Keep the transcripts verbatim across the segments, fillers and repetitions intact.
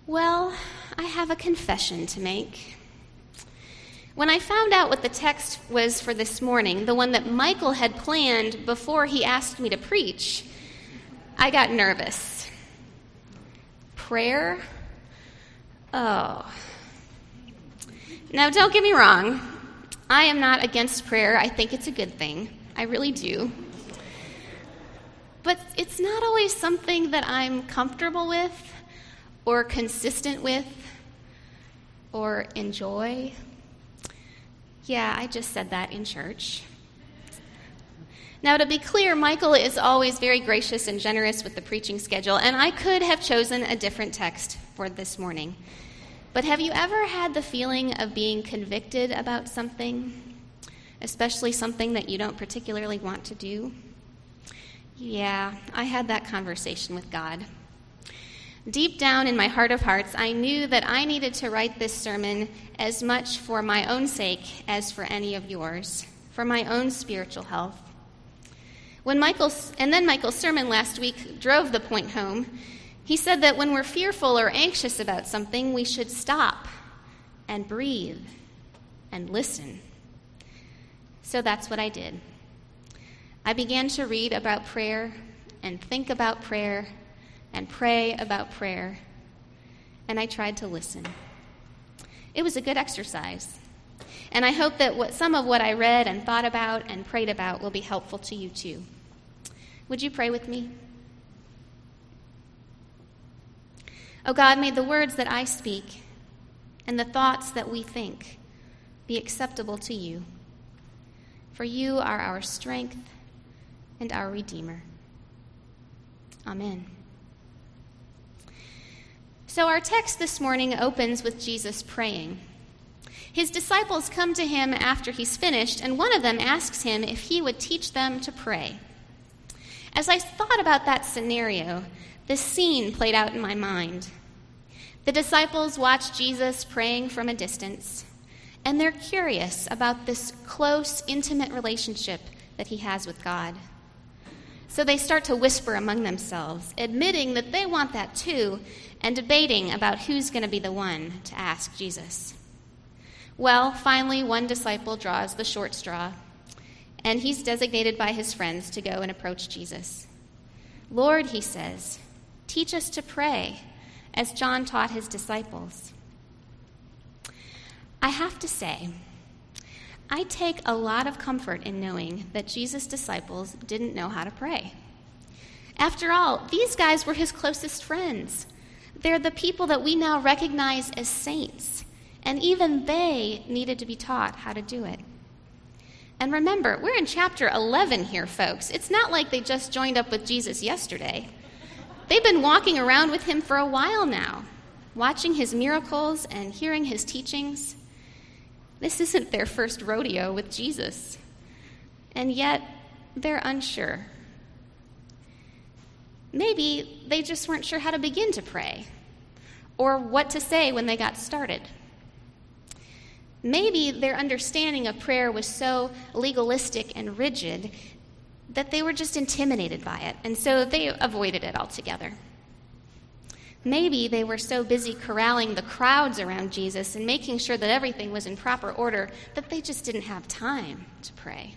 Well, I have a confession to make. When I found out what the text was for this morning, the one that Michael had planned before he asked me to preach, I got nervous. Prayer? Oh. Now, don't get me wrong. I am not against prayer. I think it's a good thing. I really do. But it's not always something that I'm comfortable with or consistent with or enjoy. Yeah, I just said that in church. Now, to be clear, Michael is always very gracious and generous with the preaching schedule, and I could have chosen a different text for this morning. But have you ever had the feeling of being convicted about something, especially something that you don't particularly want to do? Yeah, I had that conversation with God. Deep down in my heart of hearts, I knew that I needed to write this sermon as much for my own sake as for any of yours, for my own spiritual health. When Michael's, and then Michael's sermon last week drove the point home. He said that when we're fearful or anxious about something, we should stop and breathe and listen. So that's what I did. I began to read about prayer and think about prayer and pray about prayer, and I tried to listen. It was a good exercise, and I hope that what some of what I read and thought about and prayed about will be helpful to you too. Would you pray with me? Oh God, may the words that I speak and the thoughts that we think be acceptable to you, for you are our strength and our Redeemer. Amen. So our text this morning opens with Jesus praying. His disciples come to him after he's finished, and one of them asks him if he would teach them to pray. As I thought about that scenario, this scene played out in my mind. The disciples watch Jesus praying from a distance, and they're curious about this close, intimate relationship that he has with God. So they start to whisper among themselves, admitting that they want that too, and debating about who's going to be the one to ask Jesus. Well, finally, one disciple draws the short straw, and he's designated by his friends to go and approach Jesus. Lord, he says, teach us to pray, as John taught his disciples. I have to say, I take a lot of comfort in knowing that Jesus' disciples didn't know how to pray. After all, these guys were his closest friends. They're the people that we now recognize as saints, and even they needed to be taught how to do it. And remember, we're in chapter eleven here, folks. It's not like they just joined up with Jesus yesterday. They've been walking around with him for a while now, watching his miracles and hearing his teachings. This isn't their first rodeo with Jesus, and yet they're unsure. Maybe they just weren't sure how to begin to pray, or what to say when they got started. Maybe their understanding of prayer was so legalistic and rigid that they were just intimidated by it, and so they avoided it altogether. Maybe they were so busy corralling the crowds around Jesus and making sure that everything was in proper order that they just didn't have time to pray.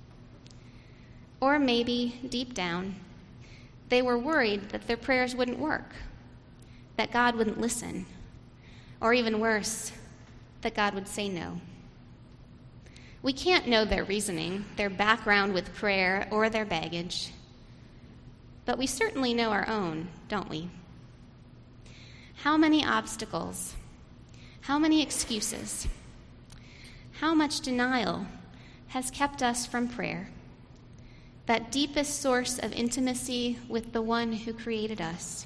Or maybe, deep down, they were worried that their prayers wouldn't work, that God wouldn't listen, or even worse, that God would say no. We can't know their reasoning, their background with prayer, or their baggage, but we certainly know our own, don't we? How many obstacles, how many excuses, how much denial has kept us from prayer, that deepest source of intimacy with the one who created us.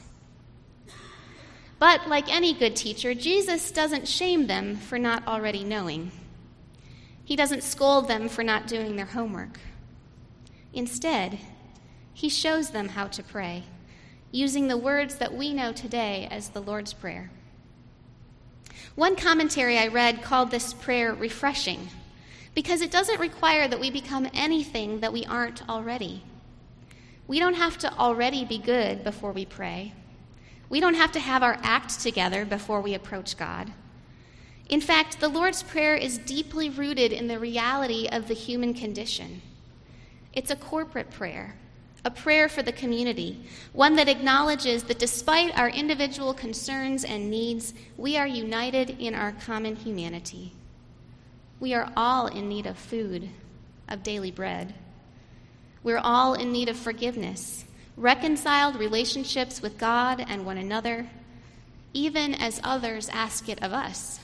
But like any good teacher, Jesus doesn't shame them for not already knowing. He doesn't scold them for not doing their homework. Instead, he shows them how to pray, using the words that we know today as the Lord's Prayer. One commentary I read called this prayer refreshing, because it doesn't require that we become anything that we aren't already. We don't have to already be good before we pray. We don't have to have our act together before we approach God. In fact, the Lord's Prayer is deeply rooted in the reality of the human condition. It's a corporate prayer, a prayer for the community, one that acknowledges that despite our individual concerns and needs, we are united in our common humanity. We are all in need of food, of daily bread. We're all in need of forgiveness, reconciled relationships with God and one another, even as others ask it of us.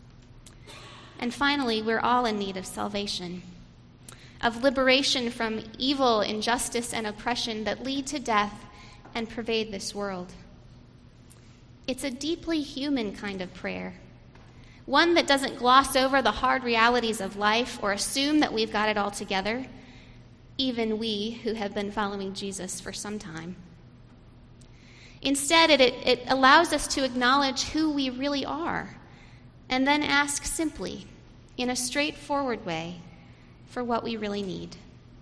And finally, we're all in need of salvation, of liberation from evil, injustice, and oppression that lead to death and pervade this world. It's a deeply human kind of prayer, one that doesn't gloss over the hard realities of life or assume that we've got it all together, even we who have been following Jesus for some time. Instead, it, it allows us to acknowledge who we really are and then ask simply, in a straightforward way, for what we really need.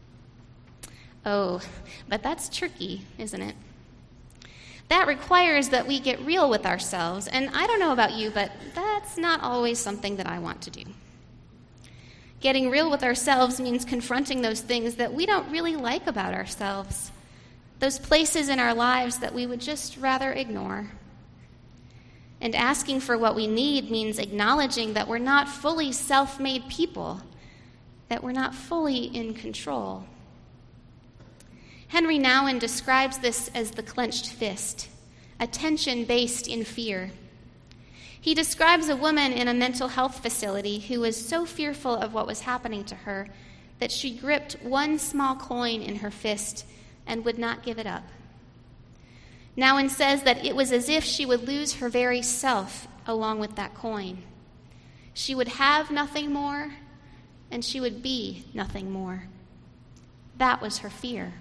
Oh, but that's tricky, isn't it? That requires that we get real with ourselves, and I don't know about you, but that's not always something that I want to do. Getting real with ourselves means confronting those things that we don't really like about ourselves, those places in our lives that we would just rather ignore. And asking for what we need means acknowledging that we're not fully self-made people, that we're not fully in control. Henry Nouwen describes this as the clenched fist, a tension based in fear. He describes a woman in a mental health facility who was so fearful of what was happening to her that she gripped one small coin in her fist and would not give it up. Nouwen says that it was as if she would lose her very self along with that coin. She would have nothing more, and she would be nothing more. That was her fear.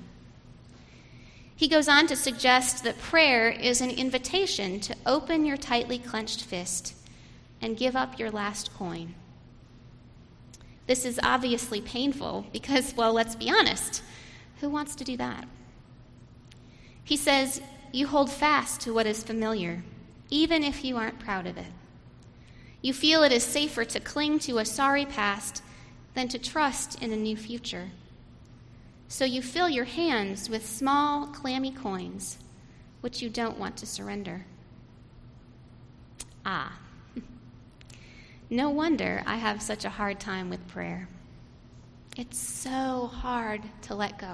He goes on to suggest that prayer is an invitation to open your tightly clenched fist and give up your last coin. This is obviously painful because, well, let's be honest, who wants to do that? He says, you hold fast to what is familiar, even if you aren't proud of it. You feel it is safer to cling to a sorry past than to trust in a new future. So you fill your hands with small, clammy coins, which you don't want to surrender. Ah, no wonder I have such a hard time with prayer. It's so hard to let go.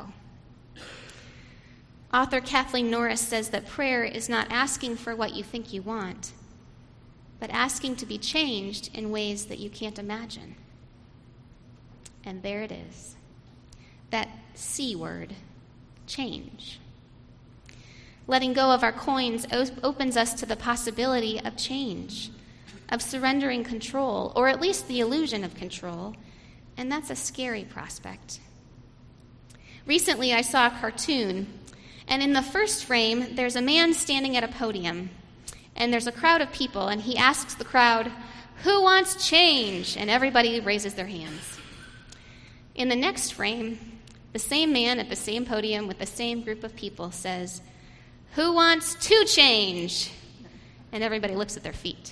Author Kathleen Norris says that prayer is not asking for what you think you want, but asking to be changed in ways that you can't imagine. And there it is, that C word, change. Letting go of our coins opens us to the possibility of change, of surrendering control, or at least the illusion of control, and that's a scary prospect. Recently, I saw a cartoon, and in the first frame, there's a man standing at a podium, and there's a crowd of people, and he asks the crowd, "Who wants change?" And everybody raises their hands. In the next frame, the same man at the same podium with the same group of people says, "Who wants to change?" And everybody looks at their feet.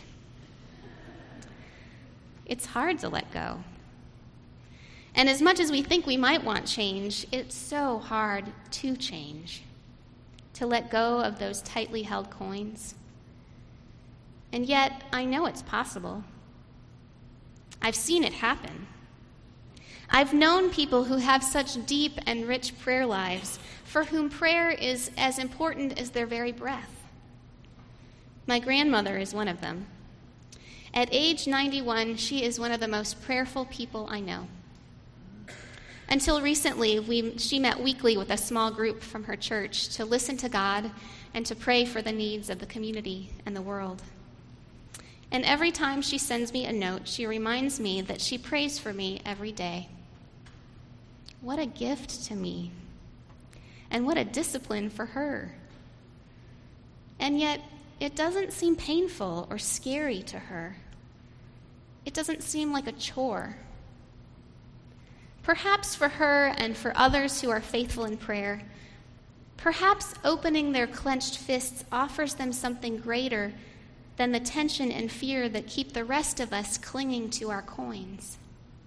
It's hard to let go. And as much as we think we might want change, it's so hard to change, to let go of those tightly held coins. And yet, I know it's possible. I've seen it happen. I've known people who have such deep and rich prayer lives, for whom prayer is as important as their very breath. My grandmother is one of them. At age ninety-one, she is one of the most prayerful people I know. Until recently, we, she met weekly with a small group from her church to listen to God and to pray for the needs of the community and the world. And every time she sends me a note, she reminds me that she prays for me every day. What a gift to me, and what a discipline for her. And yet, it doesn't seem painful or scary to her. It doesn't seem like a chore. Perhaps for her and for others who are faithful in prayer, Perhaps opening their clenched fists offers them something greater than the tension and fear that keep the rest of us clinging to our coins.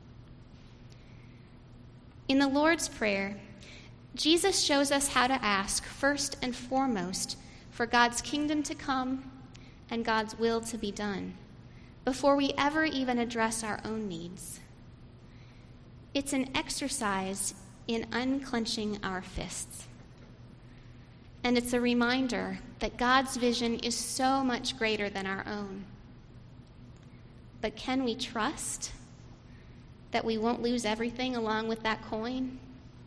In the Lord's Prayer, Jesus shows us how to ask first and foremost for God's kingdom to come and God's will to be done before we ever even address our own needs. It's an exercise in unclenching our fists. And it's a reminder that God's vision is so much greater than our own. But can we trust that we won't lose everything along with that coin?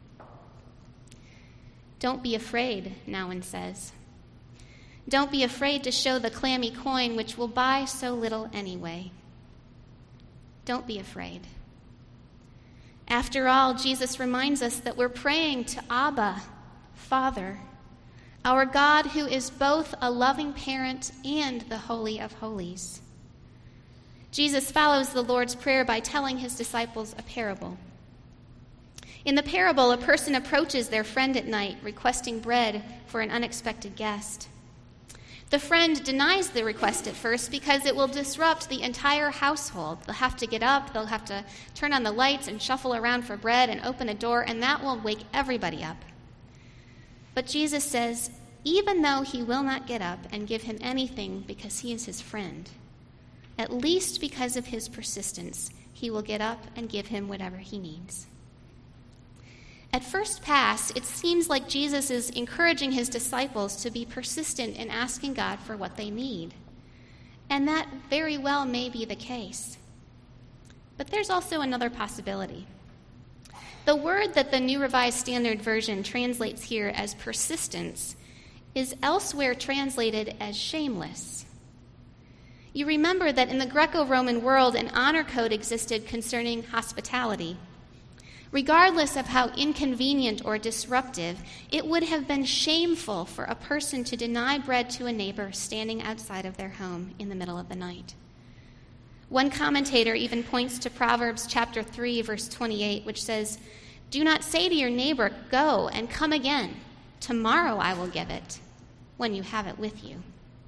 Don't be afraid, Nouwen says. Don't be afraid to show the clammy coin which will buy so little anyway. Don't be afraid. After all, Jesus reminds us that we're praying to Abba, Father, our God who is both a loving parent and the Holy of Holies. Jesus follows the Lord's Prayer by telling his disciples a parable. In the parable, a person approaches their friend at night, requesting bread for an unexpected guest. The friend denies the request at first because it will disrupt the entire household. They'll have to get up, they'll have to turn on the lights and shuffle around for bread and open a door, and that will wake everybody up. But Jesus says, even though he will not get up and give him anything because he is his friend, at least because of his persistence, he will get up and give him whatever he needs. At first pass, it seems like Jesus is encouraging his disciples to be persistent in asking God for what they need. And that very well may be the case. But there's also another possibility. The word that the New Revised Standard Version translates here as persistence is elsewhere translated as shameless. You remember that in the Greco-Roman world, an honor code existed concerning hospitality. Regardless of how inconvenient or disruptive, it would have been shameful for a person to deny bread to a neighbor standing outside of their home in the middle of the night. One commentator even points to Proverbs chapter three, verse twenty-eight, which says, "Do not say to your neighbor, 'Go and come again. Tomorrow I will give it,' when you have it with you."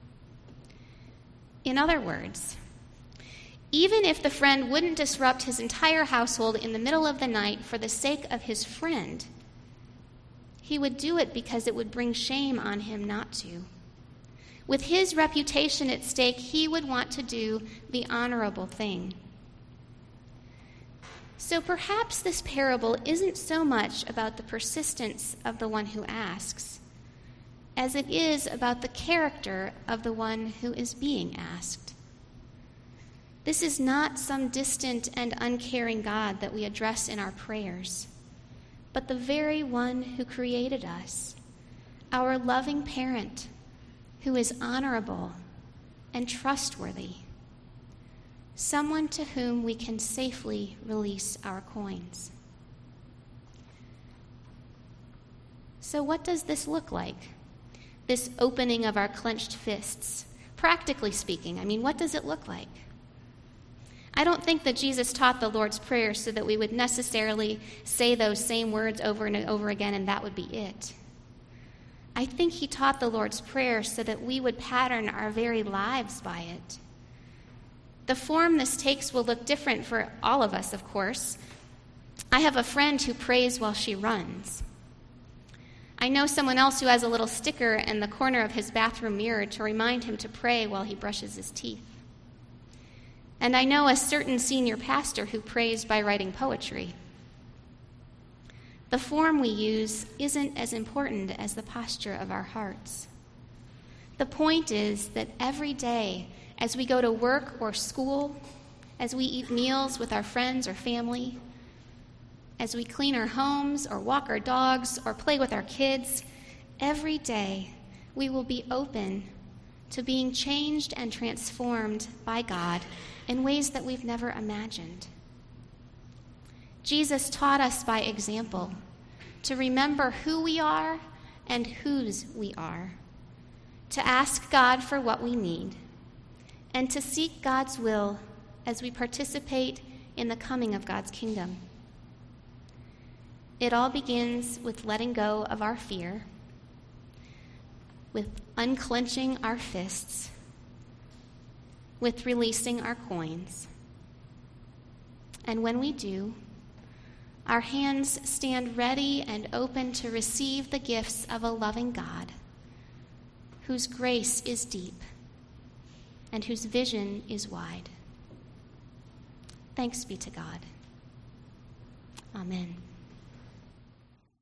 In other words, even if the friend wouldn't disrupt his entire household in the middle of the night for the sake of his friend, he would do it because it would bring shame on him not to. With his reputation at stake, he would want to do the honorable thing. So perhaps this parable isn't so much about the persistence of the one who asks, as it is about the character of the one who is being asked. This is not some distant and uncaring God that we address in our prayers, but the very one who created us, our loving parent, who is honorable and trustworthy, someone to whom we can safely release our coins. So what does this look like, this opening of our clenched fists? Practically speaking, I mean, what does it look like? I don't think that Jesus taught the Lord's Prayer so that we would necessarily say those same words over and over again and that would be it. I think he taught the Lord's Prayer so that we would pattern our very lives by it. The form this takes will look different for all of us, of course. I have a friend who prays while she runs. I know someone else who has a little sticker in the corner of his bathroom mirror to remind him to pray while he brushes his teeth. And I know a certain senior pastor who prays by writing poetry. The form we use isn't as important as the posture of our hearts. The point is that every day, as we go to work or school, as we eat meals with our friends or family, as we clean our homes or walk our dogs or play with our kids, every day we will be open to being changed and transformed by God in ways that we've never imagined. Jesus taught us by example to remember who we are and whose we are, to ask God for what we need, and to seek God's will as we participate in the coming of God's kingdom. It all begins with letting go of our fear with unclenching our fists, with releasing our coins. And when we do, our hands stand ready and open to receive the gifts of a loving God, whose grace is deep and whose vision is wide. Thanks be to God. Amen.